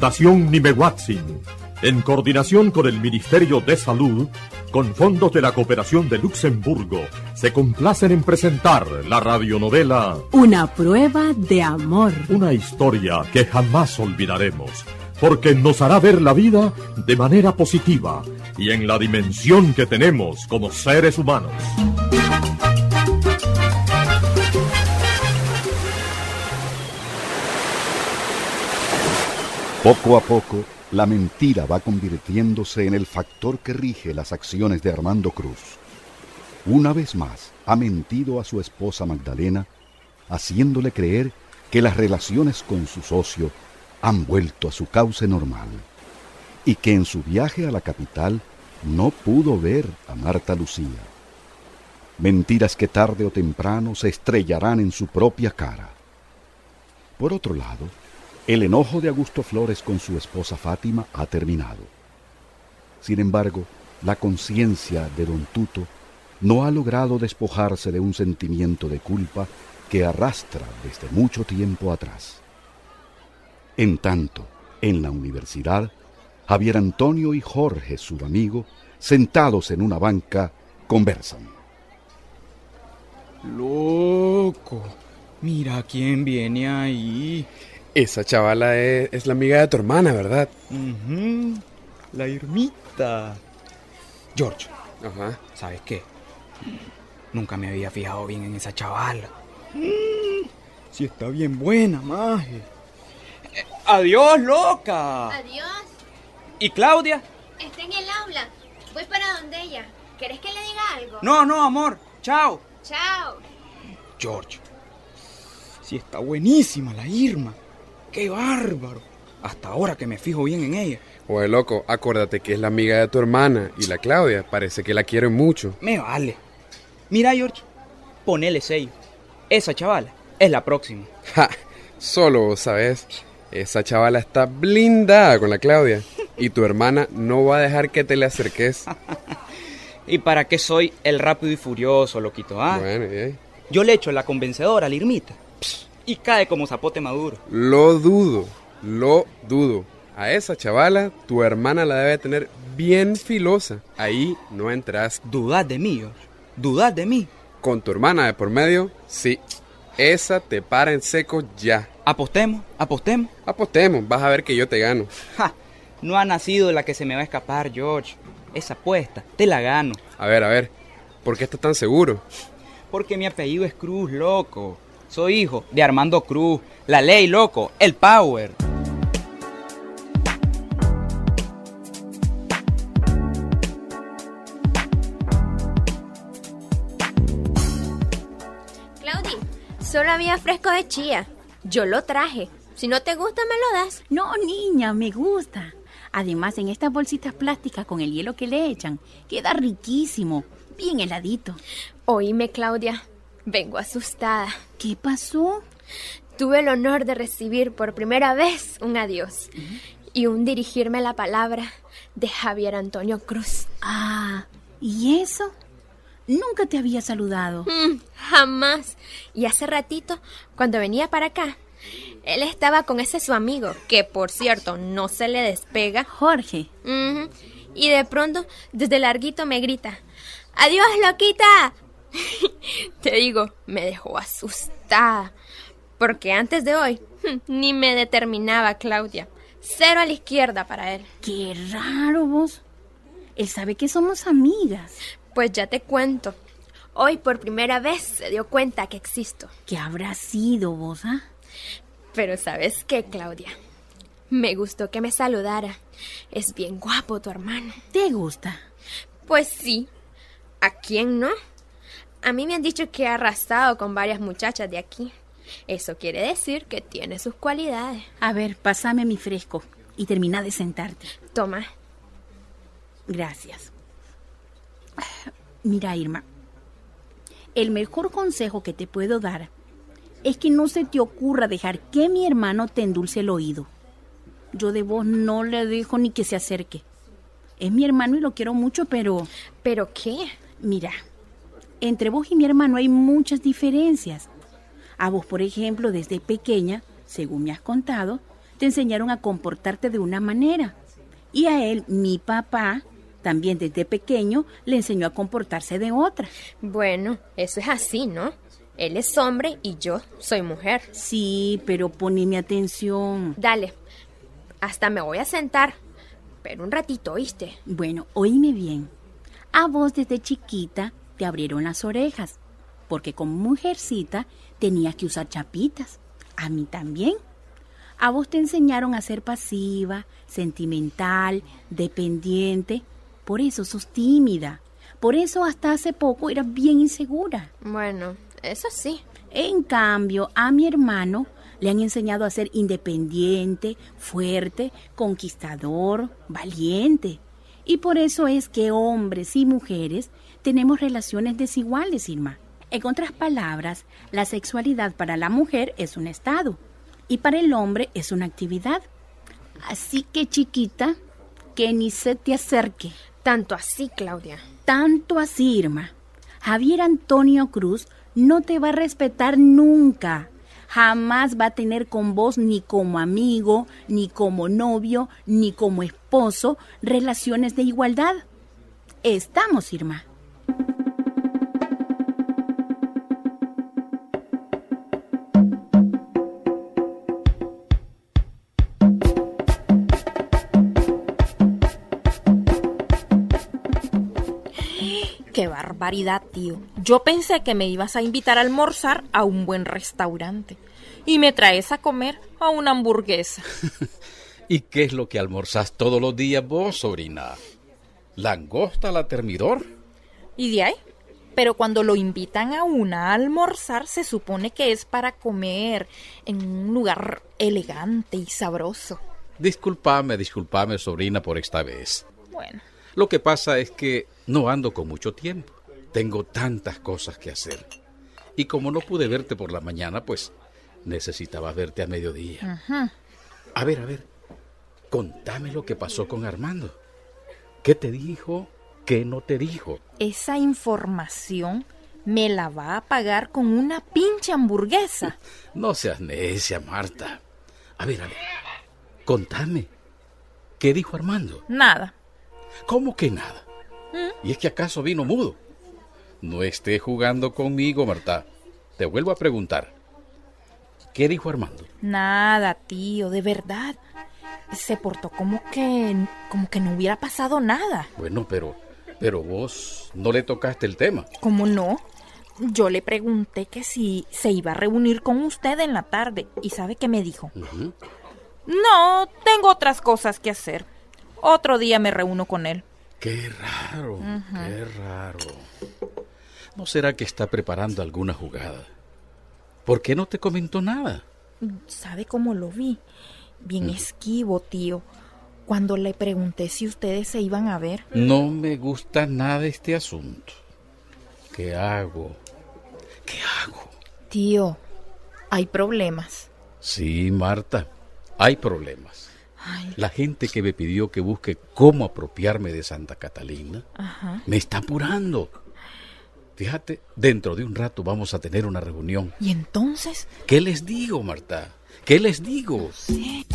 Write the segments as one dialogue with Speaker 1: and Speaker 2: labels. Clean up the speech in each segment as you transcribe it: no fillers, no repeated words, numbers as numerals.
Speaker 1: Fundación Nimehuatzin, en coordinación con el Ministerio de Salud, con fondos de la Cooperación de Luxemburgo, se complacen en presentar la radionovela
Speaker 2: Una prueba de amor.
Speaker 1: Una historia que jamás olvidaremos, porque nos hará ver la vida de manera positiva y en la dimensión que tenemos como seres humanos.
Speaker 3: Poco a poco, la mentira va convirtiéndose en el factor que rige las acciones de Armando Cruz. Una vez más, ha mentido a su esposa Magdalena, haciéndole creer que las relaciones con su socio han vuelto a su cauce normal y que en su viaje a la capital no pudo ver a Marta Lucía. Mentiras que tarde o temprano se estrellarán en su propia cara. Por otro lado, el enojo de Augusto Flores con su esposa Fátima ha terminado. Sin embargo, la conciencia de don Tuto no ha logrado despojarse de un sentimiento de culpa que arrastra desde mucho tiempo atrás. En tanto, en la universidad, Javier Antonio y Jorge, su amigo, sentados en una banca, conversan.
Speaker 4: Loco, mira quién viene ahí.
Speaker 5: Esa chavala es la amiga de tu hermana, ¿verdad?
Speaker 4: La Irmita. George,
Speaker 5: Ajá.
Speaker 4: ¿sabes qué? Nunca me había fijado bien en esa chavala. Sí está bien buena, maje. Adiós, loca.
Speaker 6: Adiós.
Speaker 4: ¿Y Claudia?
Speaker 6: Está en el aula. Voy para donde ella. ¿Querés que le diga algo?
Speaker 4: No, amor. Chao.
Speaker 6: Chao.
Speaker 4: George, sí está buenísima la Irma. ¡Qué bárbaro! Hasta ahora que me fijo bien en ella.
Speaker 5: Oye, loco, acuérdate que es la amiga de tu hermana y la Claudia parece que la quiere mucho.
Speaker 4: Me vale. Mira, George, ponele sello. Esa chavala es la próxima.
Speaker 5: ¡Ja! Solo vos sabés, esa chavala está blindada con la Claudia y tu hermana no va a dejar que te le acerques.
Speaker 4: ¿Y para qué soy el rápido y furioso, loquito?
Speaker 5: Bueno, ¿y?
Speaker 4: Yo le echo la convencedora a la Irmita y cae como zapote maduro.
Speaker 5: Lo dudo. A esa chavala, tu hermana la debe tener bien filosa. Ahí no entras.
Speaker 4: ¿Dudás de mí, George? ¿Dudás de mí?
Speaker 5: Con tu hermana de por medio, sí. Esa te para en seco ya.
Speaker 4: ¿Apostemos?
Speaker 5: Apostemos, vas a ver que yo te gano.
Speaker 4: ¡Ja! No ha nacido la que se me va a escapar, George. Esa apuesta, te la gano.
Speaker 5: A ver, ¿por qué estás tan seguro?
Speaker 4: Porque mi apellido es Cruz, loco. Soy hijo de Armando Cruz. La ley, loco. El power.
Speaker 6: Claudia, solo había fresco de chía. Yo lo traje. Si no te gusta, me lo das.
Speaker 2: No, niña, me gusta. Además, en estas bolsitas plásticas con el hielo que le echan, queda riquísimo, bien heladito.
Speaker 6: Oíme, Claudia. Vengo asustada.
Speaker 2: ¿Qué pasó?
Speaker 6: Tuve el honor de recibir por primera vez un adiós y un dirigirme la palabra de Javier Antonio Cruz.
Speaker 2: Ah, ¿y eso? Nunca te había saludado.
Speaker 6: Jamás. Y hace ratito, cuando venía para acá, él estaba con ese su amigo, que por cierto no se le despega.
Speaker 2: Jorge.
Speaker 6: Y de pronto, desde larguito me grita: ¡Adiós, loquita! Te digo, me dejó asustada, porque antes de hoy ni me determinaba Claudia. 0 a la izquierda para él.
Speaker 2: Qué raro vos. Él sabe que somos amigas.
Speaker 6: Pues ya te cuento. Hoy por primera vez se dio cuenta que existo.
Speaker 2: ¿Qué habrá sido vos,
Speaker 6: Pero ¿sabes qué, Claudia? Me gustó que me saludara. Es bien guapo tu hermano.
Speaker 2: ¿Te gusta?
Speaker 6: Pues sí. ¿A quién no? A mí me han dicho que ha arrasado con varias muchachas de aquí. Eso quiere decir que tiene sus cualidades.
Speaker 2: A ver, pásame mi fresco y termina de sentarte.
Speaker 6: Toma.
Speaker 2: Gracias. Mira, Irma, el mejor consejo que te puedo dar es que no se te ocurra dejar que mi hermano te endulce el oído. Yo de vos no le dejo ni que se acerque. Es mi hermano y lo quiero mucho, pero...
Speaker 6: ¿Pero qué?
Speaker 2: Mira, entre vos y mi hermano hay muchas diferencias. A vos, por ejemplo, desde pequeña, según me has contado, te enseñaron a comportarte de una manera. Y a él, mi papá, también desde pequeño, le enseñó a comportarse de otra.
Speaker 6: Bueno, eso es así, ¿no? Él es hombre y yo soy mujer.
Speaker 2: Sí, pero poneme atención.
Speaker 6: Dale, hasta me voy a sentar. Pero un ratito, ¿oíste?
Speaker 2: Bueno, oíme bien. A vos desde chiquita te abrieron las orejas, porque como mujercita tenías que usar chapitas. A mí también. A vos te enseñaron a ser pasiva, sentimental, dependiente. Por eso sos tímida. Por eso hasta hace poco eras bien insegura.
Speaker 6: Bueno, eso sí.
Speaker 2: En cambio, a mi hermano le han enseñado a ser independiente, fuerte, conquistador, valiente. Y por eso es que hombres y mujeres tenemos relaciones desiguales, Irma. En otras palabras, la sexualidad para la mujer es un estado y para el hombre es una actividad. Así que, chiquita, que ni se te acerque.
Speaker 6: Tanto así, Claudia.
Speaker 2: Tanto así, Irma. Javier Antonio Cruz no te va a respetar nunca. Jamás va a tener con vos ni como amigo, ni como novio, ni como esposo relaciones de igualdad. ¿Estamos, Irma?
Speaker 7: ¡Qué barbaridad, tío! Yo pensé que me ibas a invitar a almorzar a un buen restaurante y me traes a comer a una hamburguesa.
Speaker 8: ¿Y qué es lo que almorzás todos los días vos, sobrina? ¿Langosta a la termidor?
Speaker 7: ¿Y de ahí? Pero cuando lo invitan a una a almorzar, se supone que es para comer en un lugar elegante y sabroso.
Speaker 8: Disculpame, sobrina, por esta vez.
Speaker 7: Bueno.
Speaker 8: Lo que pasa es que no ando con mucho tiempo. Tengo tantas cosas que hacer. Y como no pude verte por la mañana, pues necesitaba verte a mediodía.
Speaker 7: Uh-huh.
Speaker 8: A ver. Contame lo que pasó con Armando. ¿Qué te dijo? ¿Qué no te dijo?
Speaker 7: Esa información me la va a pagar con una pinche hamburguesa.
Speaker 8: No seas necia, Marta. A ver. Contame. ¿Qué dijo Armando?
Speaker 7: Nada.
Speaker 8: ¿Cómo que nada? ¿Y es que acaso vino mudo? No estés jugando conmigo, Marta. Te vuelvo a preguntar. ¿Qué dijo Armando?
Speaker 7: Nada, tío, de verdad. Se portó como que no hubiera pasado nada.
Speaker 8: Bueno, pero vos no le tocaste el tema.
Speaker 7: ¿Cómo no? Yo le pregunté que si se iba a reunir con usted en la tarde. ¿Y sabe qué me dijo?
Speaker 8: Uh-huh.
Speaker 7: No, tengo otras cosas que hacer. Otro día me reúno con él.
Speaker 8: Qué raro, qué raro. ¿No será que está preparando alguna jugada? ¿Por qué no te comentó nada?
Speaker 7: ¿Sabe cómo lo vi? Bien esquivo, tío. Cuando le pregunté si ustedes se iban a ver.
Speaker 8: No me gusta nada este asunto. ¿Qué hago?
Speaker 7: Tío, hay problemas.
Speaker 8: Sí, Marta, hay problemas.
Speaker 7: Ay.
Speaker 8: La gente que me pidió que busque cómo apropiarme de Santa Catalina, me está apurando. Fíjate, dentro de un rato vamos a tener una reunión.
Speaker 7: ¿Y entonces?
Speaker 8: ¿Qué les digo, Marta? ¿Qué les digo?
Speaker 7: Sí.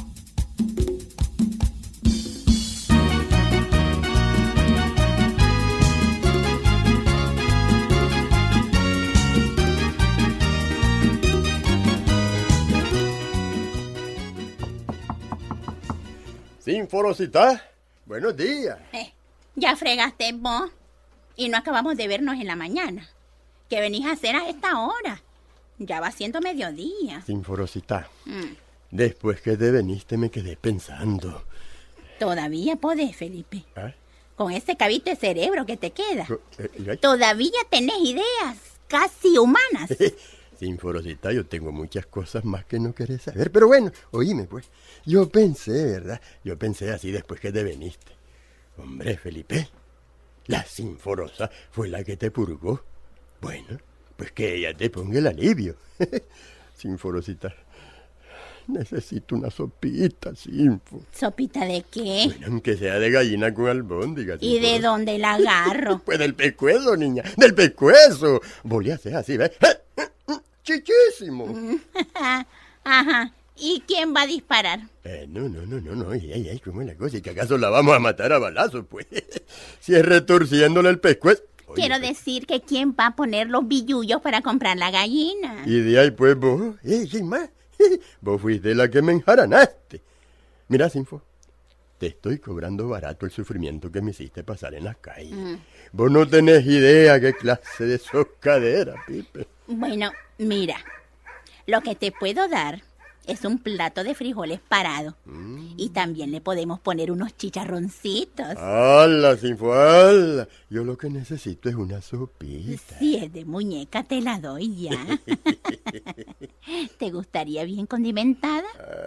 Speaker 9: Sinforosita, buenos días.
Speaker 2: Ya fregaste vos y no acabamos de vernos en la mañana. ¿Qué venís a hacer a esta hora? Ya va siendo mediodía.
Speaker 9: Sinforosita, después que te veniste me quedé pensando.
Speaker 2: Todavía podés, Felipe.
Speaker 9: ¿Ah?
Speaker 2: Con ese cabito de cerebro que te queda.
Speaker 9: ¿Y
Speaker 2: Todavía tenés ideas casi humanas.
Speaker 9: Sinforosita, yo tengo muchas cosas más que no querés saber. Pero bueno, oíme pues. Yo pensé, ¿verdad? Yo pensé así después que te veniste. Hombre, Felipe, la Sinforosa fue la que te purgó. Bueno, pues que ella te ponga el alivio. Sinforosita, necesito una sopita, Sinfo.
Speaker 2: ¿Sopita de qué?
Speaker 9: Bueno, aunque sea de gallina con albóndigas.
Speaker 2: ¿Y de dónde la agarro?
Speaker 9: Pues del pescuezo, niña, del pescuezo. Volví a hacer así, ¿ves? Chichísimo.
Speaker 2: Ajá. ¿Y quién va a disparar?
Speaker 9: No, ay, ¿cómo es la cosa? ¿Y que acaso la vamos a matar a balazos, pues? Si es retorciéndole el pescuezo.
Speaker 2: Quiero decir que quién va a poner los billullos para comprar la gallina.
Speaker 9: Y de ahí, pues, vos, ¿quién más? Vos fuiste la que me enjaranaste. Mira, Sinfo, te estoy cobrando barato el sufrimiento que me hiciste pasar en las calles. Vos no tenés idea qué clase de soscadera, Pipe.
Speaker 2: Bueno, mira, lo que te puedo dar es un plato de frijoles parado. Y también le podemos poner unos chicharroncitos.
Speaker 9: ¡Hala, Sinfo, hala! Yo lo que necesito es una sopita.
Speaker 2: Si es de muñeca, te la doy ya. ¿Te gustaría bien condimentada?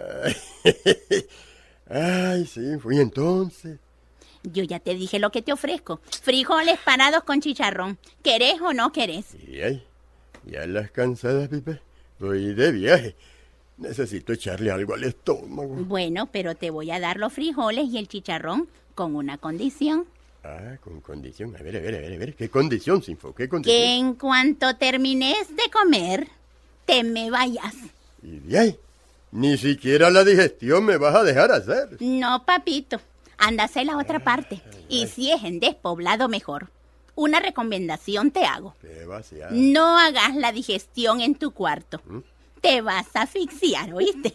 Speaker 9: Ay, Sinfo, ¿y entonces?
Speaker 2: Yo ya te dije lo que te ofrezco. Frijoles parados con chicharrón. ¿Querés o no querés?
Speaker 9: Y ay, ya las cansadas, Pipe. Voy de viaje. Necesito echarle algo al estómago.
Speaker 2: Bueno, pero te voy a dar los frijoles y el chicharrón con una condición.
Speaker 9: Ah, con condición. A ver. ¿Qué condición, Sinfo? ¿Qué condición?
Speaker 2: Que en cuanto termines de comer, te me vayas.
Speaker 9: Y de ahí, ni siquiera la digestión me vas a dejar hacer.
Speaker 2: No, papito. Ándase a la otra parte. Y si es en despoblado, mejor. Una recomendación te hago.
Speaker 9: ¿Qué va a ser?
Speaker 2: No hagas la digestión en tu cuarto. Te vas a asfixiar, ¿oíste?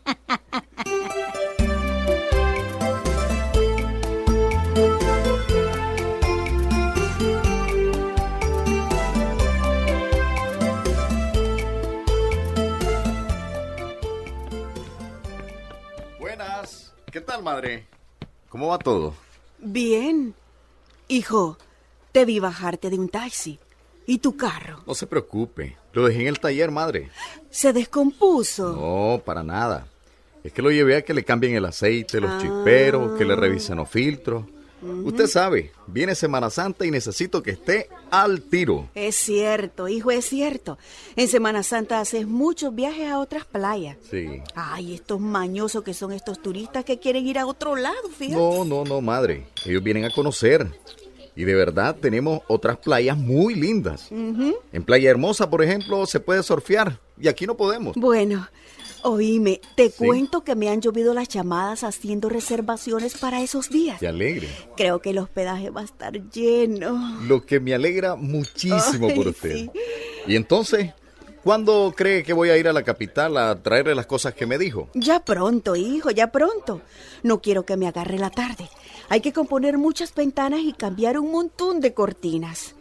Speaker 10: Buenas. ¿Qué tal, madre? ¿Cómo va todo?
Speaker 11: Bien. Hijo, te vi bajarte de un taxi. ¿Y tu carro?
Speaker 10: No se preocupe. Lo dejé en el taller, madre.
Speaker 11: ¿Se descompuso?
Speaker 10: No, para nada. Es que lo llevé a que le cambien el aceite, los chisperos, que le revisen los filtros. Usted sabe, viene Semana Santa y necesito que esté al tiro.
Speaker 11: Es cierto, hijo, es cierto. En Semana Santa haces muchos viajes a otras playas.
Speaker 10: Sí.
Speaker 11: Ay, estos mañosos que son estos turistas que quieren ir a otro lado, fíjate.
Speaker 10: No, madre. Ellos vienen a conocer. Y de verdad tenemos otras playas muy lindas. En Playa Hermosa, por ejemplo, se puede surfear. Y aquí no podemos.
Speaker 11: Bueno, oíme, te cuento que me han llovido las llamadas haciendo reservaciones para esos días.
Speaker 10: Qué alegre.
Speaker 11: Creo que el hospedaje va a estar lleno.
Speaker 10: Lo que me alegra muchísimo por usted.
Speaker 11: Sí.
Speaker 10: Y entonces, ¿cuándo cree que voy a ir a la capital a traerle las cosas que me dijo?
Speaker 11: Ya pronto, hijo, ya pronto. No quiero que me agarre la tarde. Hay que componer muchas ventanas y cambiar un montón de cortinas.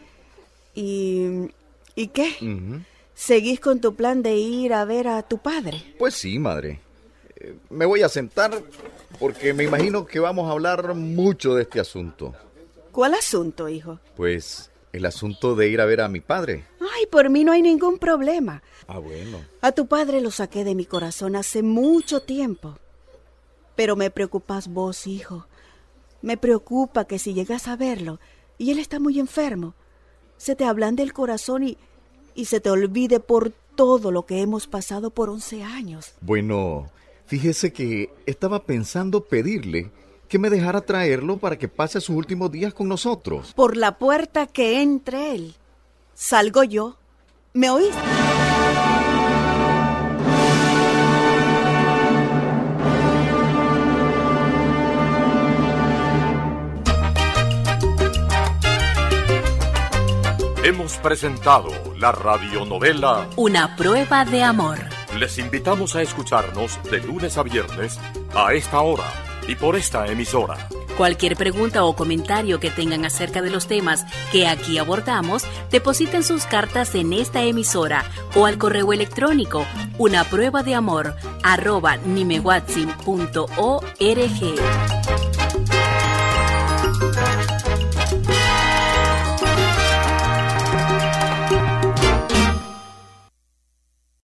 Speaker 11: ¿Y qué? ¿Seguís con tu plan de ir a ver a tu padre?
Speaker 10: Pues sí, madre. Me voy a sentar porque me imagino que vamos a hablar mucho de este asunto.
Speaker 11: ¿Cuál asunto, hijo?
Speaker 10: Pues el asunto de ir a ver a mi padre.
Speaker 11: Ay, por mí no hay ningún problema.
Speaker 10: Ah, bueno.
Speaker 11: A tu padre lo saqué de mi corazón hace mucho tiempo. Pero me preocupas vos, hijo. Me preocupa que si llegas a verlo y él está muy enfermo, se te ablande el corazón y se te olvide por todo lo que hemos pasado por 11 años.
Speaker 10: Bueno, fíjese que estaba pensando pedirle que me dejara traerlo para que pase sus últimos días con nosotros.
Speaker 11: Por la puerta que entre él, salgo yo. ¿Me oíste?
Speaker 1: Hemos presentado la radionovela
Speaker 12: Una prueba de amor.
Speaker 1: Les invitamos a escucharnos de lunes a viernes a esta hora y por esta emisora.
Speaker 12: Cualquier pregunta o comentario que tengan acerca de los temas que aquí abordamos, depositen sus cartas en esta emisora o al correo electrónico unapruebadeamor@nimewatsim.org.